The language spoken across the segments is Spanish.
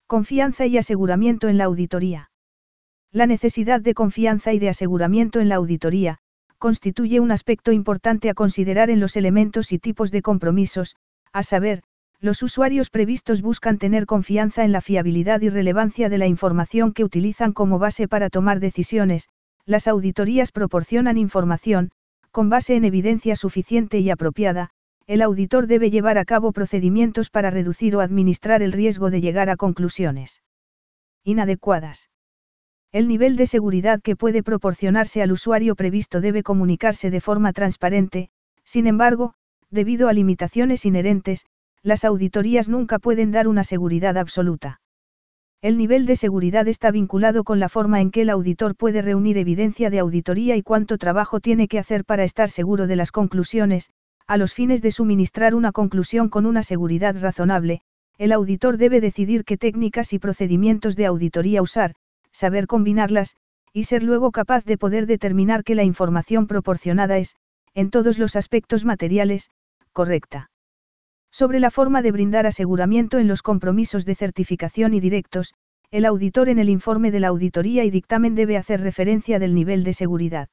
Confianza y aseguramiento en la auditoría. La necesidad de confianza y de aseguramiento en la auditoría constituye un aspecto importante a considerar en los elementos y tipos de compromisos, a saber, los usuarios previstos buscan tener confianza en la fiabilidad y relevancia de la información que utilizan como base para tomar decisiones. Las auditorías proporcionan información, con base en evidencia suficiente y apropiada. El auditor debe llevar a cabo procedimientos para reducir o administrar el riesgo de llegar a conclusiones inadecuadas. El nivel de seguridad que puede proporcionarse al usuario previsto debe comunicarse de forma transparente. Sin embargo, debido a limitaciones inherentes, las auditorías nunca pueden dar una seguridad absoluta. El nivel de seguridad está vinculado con la forma en que el auditor puede reunir evidencia de auditoría y cuánto trabajo tiene que hacer para estar seguro de las conclusiones. A los fines de suministrar una conclusión con una seguridad razonable, el auditor debe decidir qué técnicas y procedimientos de auditoría usar, saber combinarlas, y ser luego capaz de poder determinar que la información proporcionada es, en todos los aspectos materiales, correcta. Sobre la forma de brindar aseguramiento en los compromisos de certificación y directos, el auditor en el informe de la auditoría y dictamen debe hacer referencia del nivel de seguridad.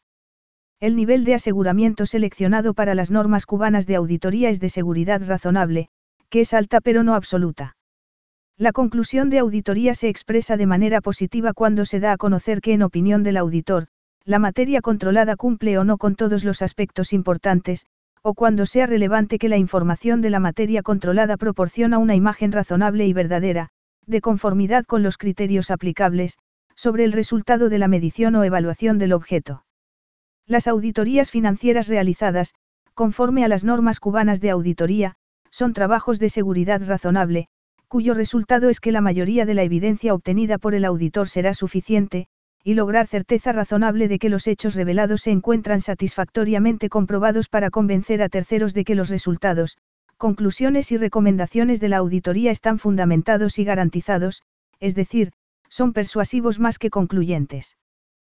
El nivel de aseguramiento seleccionado para las normas cubanas de auditoría es de seguridad razonable, que es alta pero no absoluta. La conclusión de auditoría se expresa de manera positiva cuando se da a conocer que, en opinión del auditor, la materia controlada cumple o no con todos los aspectos importantes, o cuando sea relevante que la información de la materia controlada proporciona una imagen razonable y verdadera, de conformidad con los criterios aplicables, sobre el resultado de la medición o evaluación del objeto. Las auditorías financieras realizadas, conforme a las normas cubanas de auditoría, son trabajos de seguridad razonable, cuyo resultado es que la mayoría de la evidencia obtenida por el auditor será suficiente, y lograr certeza razonable de que los hechos revelados se encuentran satisfactoriamente comprobados para convencer a terceros de que los resultados, conclusiones y recomendaciones de la auditoría están fundamentados y garantizados, es decir, son persuasivos más que concluyentes.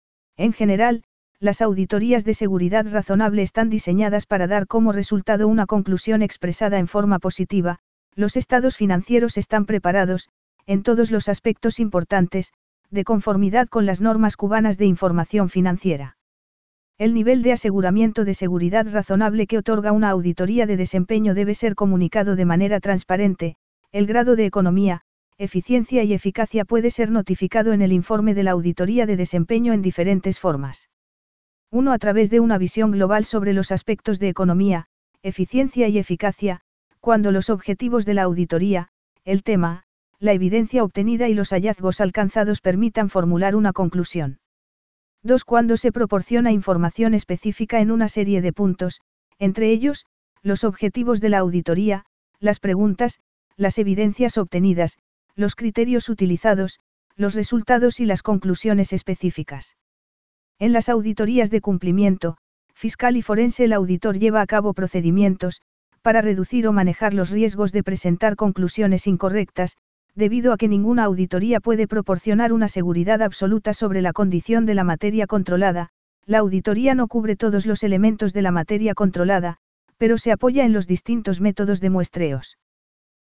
En general, las auditorías de seguridad razonable están diseñadas para dar como resultado una conclusión expresada en forma positiva. Los estados financieros están preparados, en todos los aspectos importantes, de conformidad con las normas cubanas de información financiera. El nivel de aseguramiento de seguridad razonable que otorga una auditoría de desempeño debe ser comunicado de manera transparente. El grado de economía, eficiencia y eficacia puede ser notificado en el informe de la auditoría de desempeño en diferentes formas. 1. A través de una visión global sobre los aspectos de economía, eficiencia y eficacia, cuando los objetivos de la auditoría, el tema, la evidencia obtenida y los hallazgos alcanzados permitan formular una conclusión. 2. Cuando se proporciona información específica en una serie de puntos, entre ellos, los objetivos de la auditoría, las preguntas, las evidencias obtenidas, los criterios utilizados, los resultados y las conclusiones específicas. En las auditorías de cumplimiento, fiscal y forense, el auditor lleva a cabo procedimientos, para reducir o manejar los riesgos de presentar conclusiones incorrectas, debido a que ninguna auditoría puede proporcionar una seguridad absoluta sobre la condición de la materia controlada. La auditoría no cubre todos los elementos de la materia controlada, pero se apoya en los distintos métodos de muestreos.